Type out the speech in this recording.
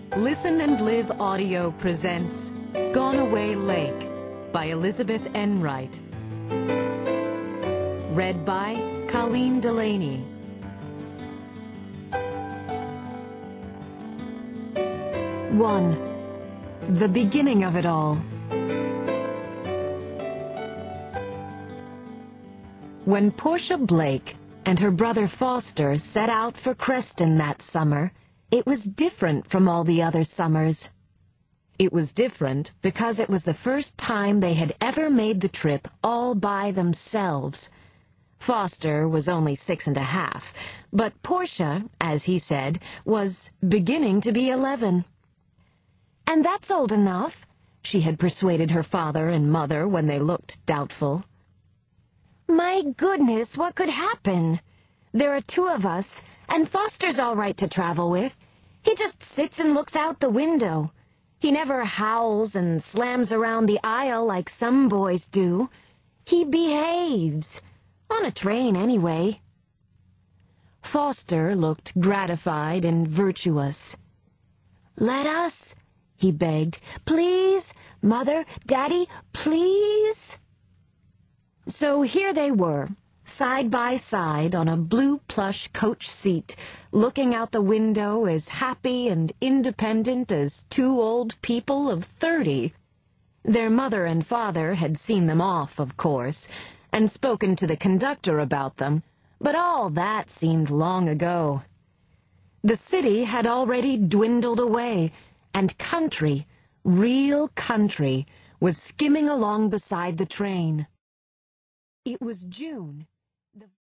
Listen and Live Audio presents Gone Away Lake by Elizabeth Enright. Read by Colleen Delaney. One. The beginning of it all. When Portia Blake and her brother Foster set out for Creston that summer, it was different from all the other summers. It was different because it was the first time they had ever made the trip all by themselves. Foster was only 6½, but Portia, as he said, was beginning to be 11. "And that's old enough," she had persuaded her father and mother when they looked doubtful. "My goodness, what could happen? There are 2 of us, and Foster's all right to travel with. He just sits and looks out the window. He never howls and slams around the aisle like some boys do. He behaves. On a train, anyway." Foster looked gratified and virtuous. "Let us," he begged. "Please, Mother, Daddy, please." So here they were, side by side on a blue plush coach seat, looking out the window as happy and independent as 2 old people of 30. Their mother and father had seen them off, of course, and spoken to the conductor about them, but all that seemed long ago. The city had already dwindled away, and country, real country, was skimming along beside the train. It was June.